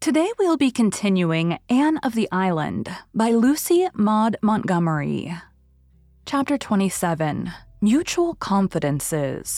Today we'll be continuing Anne of the Island by Lucy Maud Montgomery. Chapter 27, Mutual Confidences.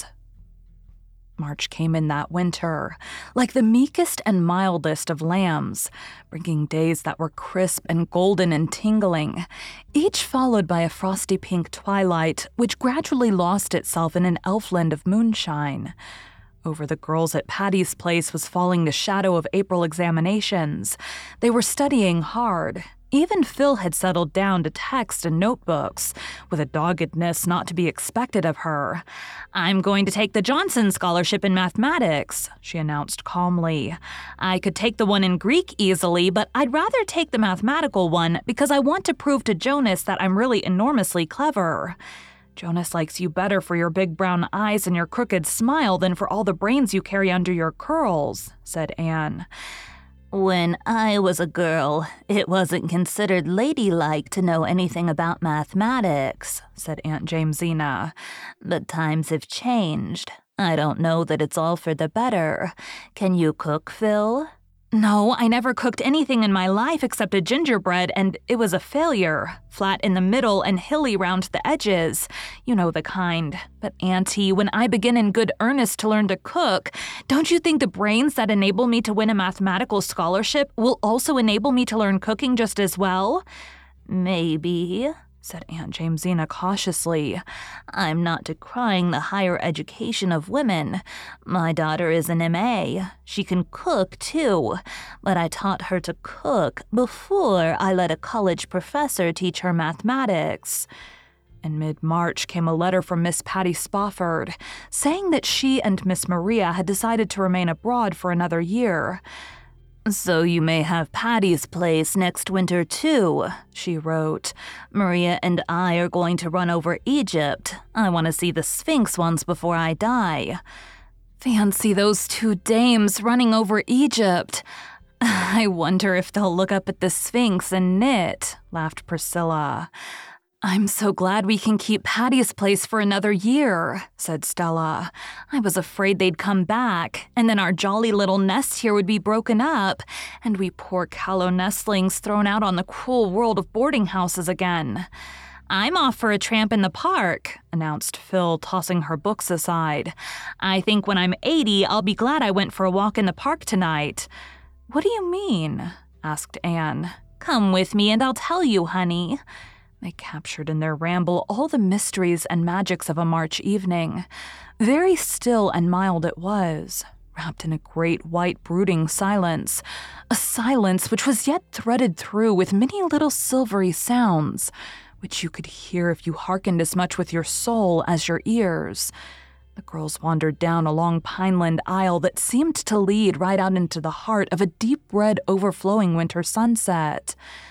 March came in that winter, like the meekest and mildest of lambs, bringing days that were crisp and golden and tingling, each followed by a frosty pink twilight which gradually lost itself in an elfland of moonshine. Over the girls at Patty's Place was falling the shadow of April examinations. They were studying hard. Even Phil had settled down to text and notebooks, with a doggedness not to be expected of her. "I'm going to take the Johnson Scholarship in mathematics," she announced calmly. "I could take the one in Greek easily, but I'd rather take the mathematical one because I want to prove to Jonas that I'm really enormously clever. Jonas likes you better for your big brown eyes and your crooked smile than for all the brains you carry under your curls," said Anne. "When I was a girl, it wasn't considered ladylike to know anything about mathematics," said Aunt Jamesina. "But times have changed. I don't know that it's all for the better. Can you cook, Phil?" "No, I never cooked anything in my life except a gingerbread, and it was a failure. Flat in the middle and hilly round the edges. You know the kind. But Auntie, when I begin in good earnest to learn to cook, don't you think the brains that enable me to win a mathematical scholarship will also enable me to learn cooking just as well?" "Maybe," said Aunt Jamesina cautiously. "I'm not decrying the higher education of women. My daughter is an M.A. She can cook, too, but I taught her to cook before I let a college professor teach her mathematics." In mid-March came a letter from Miss Patty Spofford, saying that she and Miss Maria had decided to remain abroad for another year. "So you may have Patty's Place next winter, too," she wrote. "Maria and I are going to run over Egypt. I want to see the Sphinx once before I die." "Fancy those two dames running over Egypt. I wonder if they'll look up at the Sphinx and knit," laughed Priscilla. "I'm so glad we can keep Patty's Place for another year," said Stella. "I was afraid they'd come back, and then our jolly little nest here would be broken up, and we poor callow nestlings thrown out on the cruel world of boarding houses again." "I'm off for a tramp in the park," announced Phil, tossing her books aside. "I think when I'm 80, I'll be glad I went for a walk in the park tonight." "What do you mean?" asked Anne. "Come with me and I'll tell you, honey." They captured in their ramble all the mysteries and magics of a March evening. Very still and mild it was, wrapped in a great white brooding silence, a silence which was yet threaded through with many little silvery sounds, which you could hear if you hearkened as much with your soul as your ears. The girls wandered down a long pineland aisle that seemed to lead right out into the heart of a deep red overflowing winter sunset.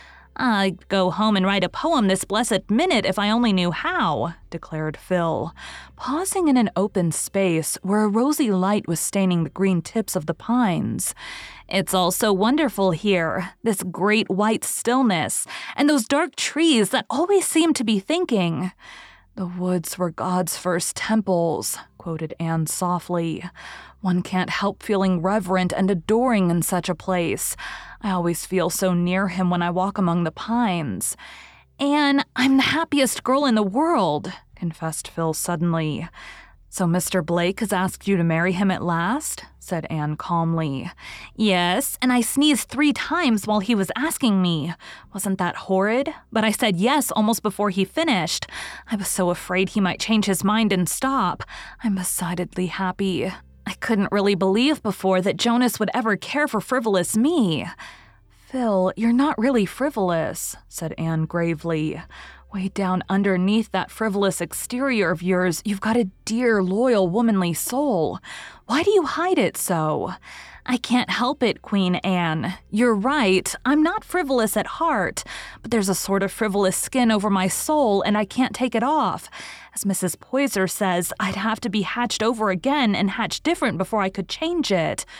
"I'd go home and write a poem this blessed minute if I only knew how," declared Phil, pausing in an open space where a rosy light was staining the green tips of the pines. "It's all so wonderful here, this great white stillness, and those dark trees that always seem to be thinking." "The woods were God's first temples," quoted Anne softly. "One can't help feeling reverent and adoring in such a place. I always feel so near him when I walk among the pines." "Anne, I'm the happiest girl in the world," confessed Phil suddenly. "So Mr. Blake has asked you to marry him at last?" said Anne calmly. "Yes, and I sneezed 3 times while he was asking me. Wasn't that horrid? But I said yes almost before he finished. I was so afraid he might change his mind and stop. I'm decidedly happy. I couldn't really believe before that Jonas would ever care for frivolous me." "Phil, you're not really frivolous," said Anne gravely. "Way down underneath that frivolous exterior of yours, you've got a dear, loyal, womanly soul. Why do you hide it so?" "I can't help it, Queen Anne. You're right, I'm not frivolous at heart, but there's a sort of frivolous skin over my soul and I can't take it off. As Mrs. Poyser says, I'd have to be hatched over again and hatched different before I could change it."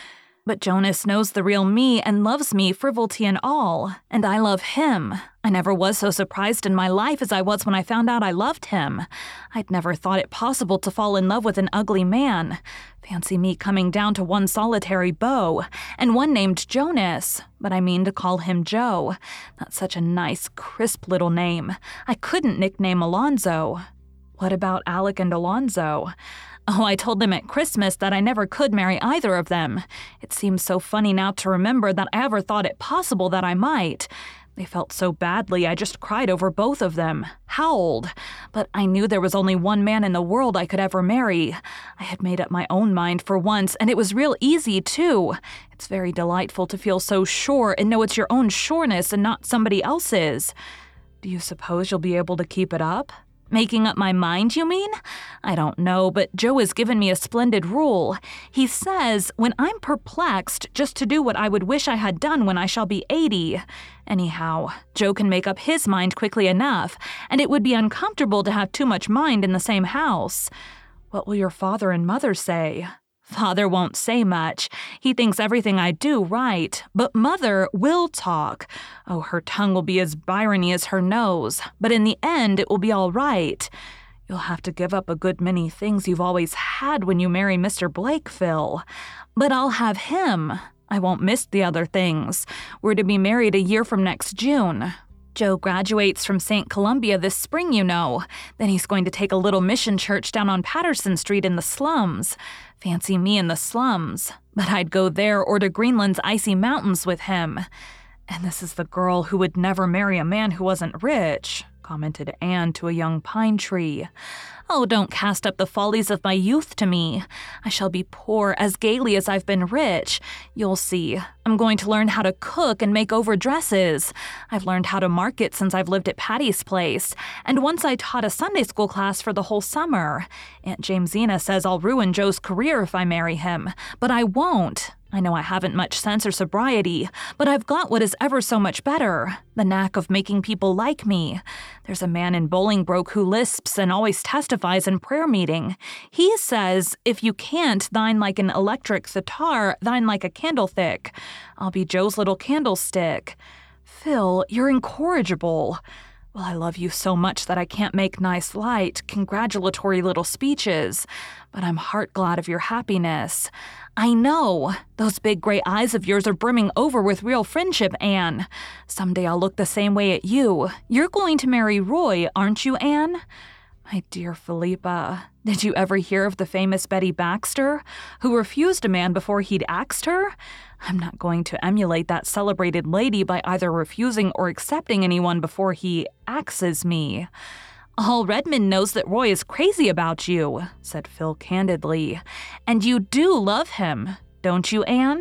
But Jonas knows the real me and loves me, frivolity and all, and I love him. I never was so surprised in my life as I was when I found out I loved him. I'd never thought it possible to fall in love with an ugly man. Fancy me coming down to one solitary beau, and one named Jonas, but I mean to call him Joe. That's such a nice, crisp little name. I couldn't nickname Alonzo. What about Alec and Alonzo? Oh, I told them at Christmas that I never could marry either of them. It seems so funny now to remember that I ever thought it possible that I might. They felt so badly, I just cried over both of them, howled. But I knew there was only one man in the world I could ever marry. I had made up my own mind for once, and it was real easy, too. It's very delightful to feel so sure and know it's your own sureness and not somebody else's. Do you suppose you'll be able to keep it up? Making up my mind, you mean? I don't know, but Joe has given me a splendid rule. He says, when I'm perplexed, just to do what I would wish I had done when I shall be 80. Anyhow, Joe can make up his mind quickly enough, and it would be uncomfortable to have too much mind in the same house. What will your father and mother say? Father won't say much. He thinks everything I do right, but Mother will talk. Oh, her tongue will be as Byrony as her nose, but in the end it will be all right. You'll have to give up a good many things you've always had when you marry Mr. Blake, Phil. But I'll have him. I won't miss the other things. We're to be married a year from next June. Joe graduates from St. Columbia this spring, you know. Then he's going to take a little mission church down on Patterson Street in the slums. Fancy me in the slums. But I'd go there or to Greenland's icy mountains with him. And this is the girl who would never marry a man who wasn't rich, commented Anne to a young pine tree. Oh, don't cast up the follies of my youth to me. I shall be poor as gaily as I've been rich. You'll see. I'm going to learn how to cook and make over dresses. I've learned how to market since I've lived at Patty's place, and once I taught a Sunday school class for the whole summer. Aunt Jamesina says I'll ruin Joe's career if I marry him, but I won't. I know I haven't much sense or sobriety, but I've got what is ever so much better, the knack of making people like me. There's a man in Bolingbroke who lisps and always testifies in prayer meeting. He says, if you can't thine like an electric sitar, thine like a candle thick. I'll be Joe's little candlestick. Phil, you're incorrigible. Well, I love you so much that I can't make nice, light, congratulatory little speeches, but I'm heart glad of your happiness. I know. Those big gray eyes of yours are brimming over with real friendship, Anne. Someday I'll look the same way at you. You're going to marry Roy, aren't you, Anne? My dear Philippa, did you ever hear of the famous Betty Baxter, who refused a man before he'd axed her? I'm not going to emulate that celebrated lady by either refusing or accepting anyone before he axes me. All Redmond knows that Roy is crazy about you, said Phil candidly. And you do love him, don't you, Anne?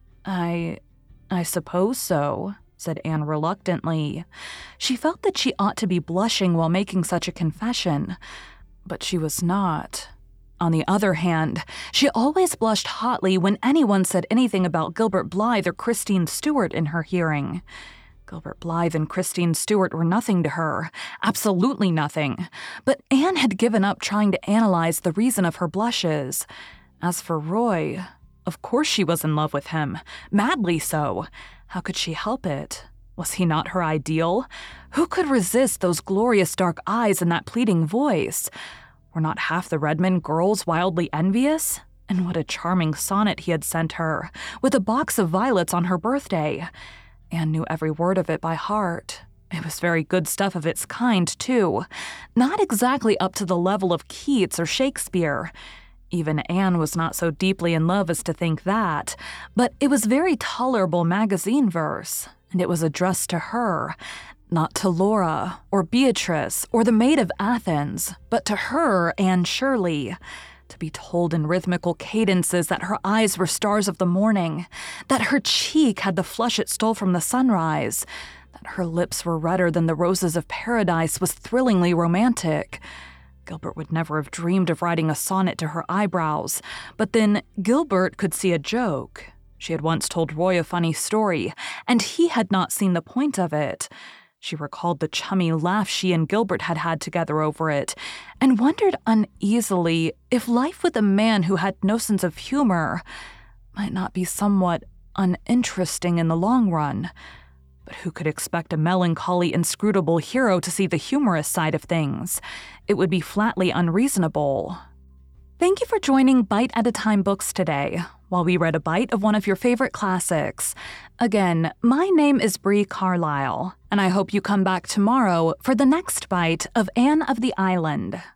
I suppose so, said Anne reluctantly. She felt that she ought to be blushing while making such a confession, but she was not. On the other hand, she always blushed hotly when anyone said anything about Gilbert Blythe or Christine Stewart in her hearing. Gilbert Blythe and Christine Stewart were nothing to her, absolutely nothing. But Anne had given up trying to analyze the reason of her blushes. As for Roy, of course she was in love with him, madly so. How could she help it? Was he not her ideal? Who could resist those glorious dark eyes and that pleading voice? Were not half the Redmond girls wildly envious? And what a charming sonnet he had sent her, with a box of violets on her birthday. Anne knew every word of it by heart. It was very good stuff of its kind, too. Not exactly up to the level of Keats or Shakespeare. Even Anne was not so deeply in love as to think that, but it was very tolerable magazine verse, and it was addressed to her, not to Laura, or Beatrice, or the Maid of Athens, but to her, Anne Shirley. To be told in rhythmical cadences that her eyes were stars of the morning, that her cheek had the flush it stole from the sunrise, that her lips were redder than the roses of paradise was thrillingly romantic. Gilbert would never have dreamed of writing a sonnet to her eyebrows, but then Gilbert could see a joke. She had once told Roy a funny story, and he had not seen the point of it. She recalled the chummy laugh she and Gilbert had had together over it, and wondered uneasily if life with a man who had no sense of humor might not be somewhat uninteresting in the long run, but who could expect a melancholy, inscrutable hero to see the humorous side of things? It would be flatly unreasonable. Thank you for joining Bite at a Time Books today, while we read a bite of one of your favorite classics. Again, my name is Bree Carlisle, and I hope you come back tomorrow for the next bite of Anne of the Island.